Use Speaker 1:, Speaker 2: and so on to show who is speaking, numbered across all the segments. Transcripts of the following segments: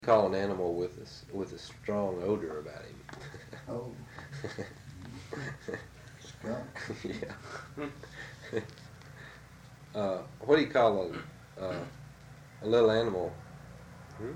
Speaker 1: Call an animal with a strong odor about him.
Speaker 2: Oh, skunk.
Speaker 1: Yeah. What do you call a little animal? Hmm?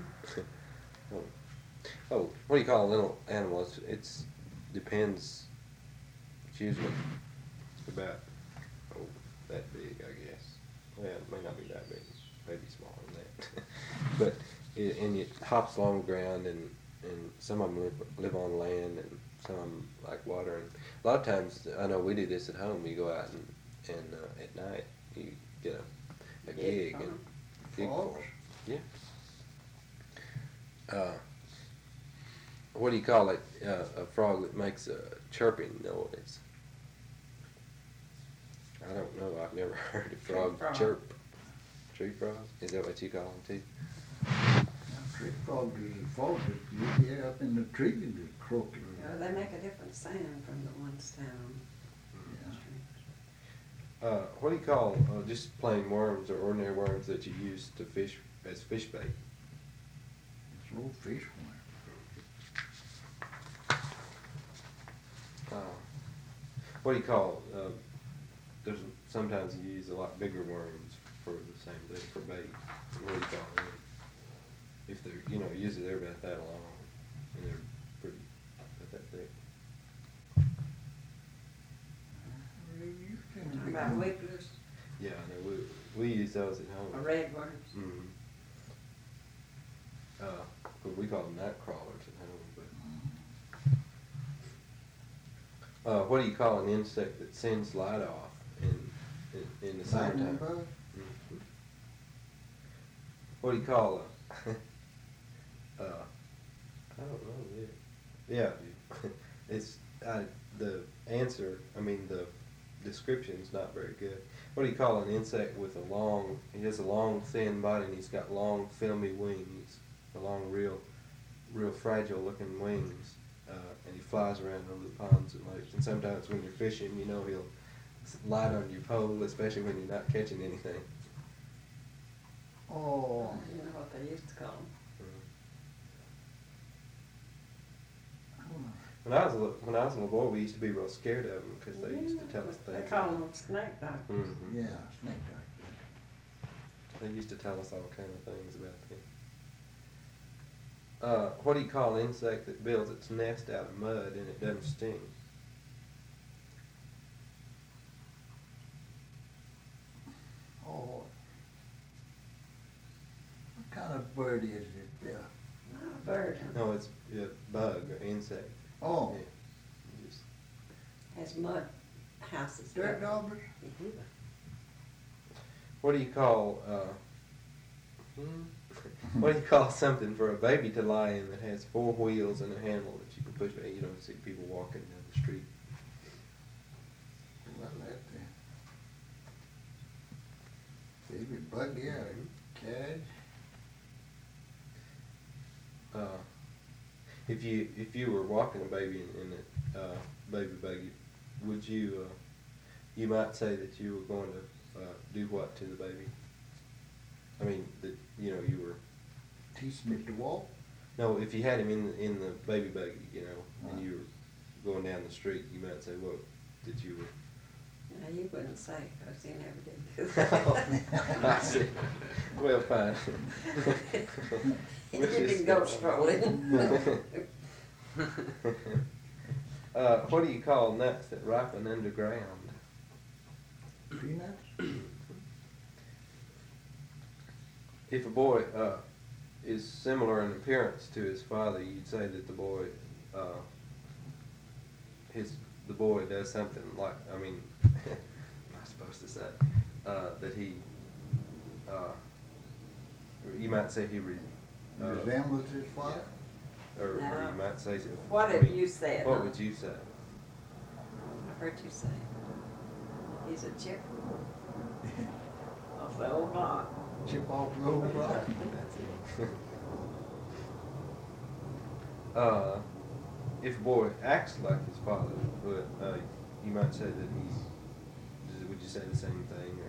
Speaker 1: Oh, what do you call a little animal? It's depends. It's usually about that big, I guess. Well, it may not be that big. Maybe smaller than that. But it hops along the ground, and some of them live on land, and some of them like water. And a lot of times, I know we do this at home. You go out and at night you get a gig and dig for
Speaker 2: Frogs?
Speaker 1: 'em. Yeah. What do you call it? A frog that makes a chirping noise. I don't know. I've never heard a frog chirp. Tree frog? Is that what you call them too?
Speaker 2: Tree frog is a frog that live there up in the tree and just croak.
Speaker 3: Yeah, they make a different sound from the ones down.
Speaker 2: Yeah.
Speaker 1: What do you call just plain worms or ordinary worms that you use to fish as fish bait?
Speaker 2: It's a little fish one.
Speaker 1: What do you call? There's sometimes you use a lot bigger worms for the same thing for bait. What do you call them? If they're usually they're about that long and they're pretty about that thick.
Speaker 2: You can
Speaker 3: Talking
Speaker 2: be-
Speaker 3: about wigglers
Speaker 1: Yeah, I know we use those at home.
Speaker 3: or redworms.
Speaker 1: Mm-hmm. But we call them night crawlers at home. But what do you call an insect that sends light off in the
Speaker 2: Lightning
Speaker 1: summertime?
Speaker 2: bug?
Speaker 1: Mhm. What do you call I don't know. Yeah, it's the answer. I mean the description's not very good. What do you call an insect with a long? He has a long, thin body, and he's got long, filmy wings. A long, real fragile-looking wings, and he flies around over the ponds and lakes. And sometimes when you're fishing, he'll light on your pole, especially when you're not catching anything.
Speaker 2: Oh,
Speaker 3: You know what they used to call them.
Speaker 1: When I was a little boy, we used to be real scared of them because they used to tell us things.
Speaker 3: They call them snake doctors.
Speaker 1: Mm-hmm.
Speaker 2: yeah, snake doctor.
Speaker 1: They used to tell us all kind of things about them. What do you call an insect that builds its nest out of mud and it doesn't sting?
Speaker 2: Oh, what kind of bird is it?
Speaker 3: Not a bird.
Speaker 1: No, it's a bug or insect.
Speaker 2: Oh,
Speaker 1: Yeah. Just,
Speaker 3: Has mud houses.
Speaker 2: dirt daubers?
Speaker 3: Yeah.
Speaker 1: what do you call what do you call something for a baby to lie in that has 4 wheels and a handle that you can push? You don't see people walking down the street.
Speaker 2: Well, that, baby buggy or carriage?
Speaker 1: If you were walking a baby in a baby buggy, would you you might say that you were going to do what to the baby? I mean, that you were.
Speaker 2: Teaching it to walk?
Speaker 1: No, if you had him in the baby buggy, and you were going down the street, you might say, "What that you were."
Speaker 3: No, you wouldn't say because he never did do
Speaker 1: I
Speaker 3: that.
Speaker 1: see. Well, fine.
Speaker 3: He didn't go strolling.
Speaker 1: What do you call nuts that ripen underground?
Speaker 2: Peanuts?
Speaker 1: If a boy is similar in appearance to his father, you'd say that the boy does something like. I mean, am I supposed to say that he? You might say he
Speaker 2: Resembles his father?
Speaker 1: or
Speaker 3: No.
Speaker 1: you might say.
Speaker 3: What have you said?
Speaker 1: What would you say?
Speaker 3: I've heard you say. He's a chip of the old block.
Speaker 2: Chip off the old block?
Speaker 1: That's it. If a boy acts like his father, but you might say that he's. Would you say the same thing?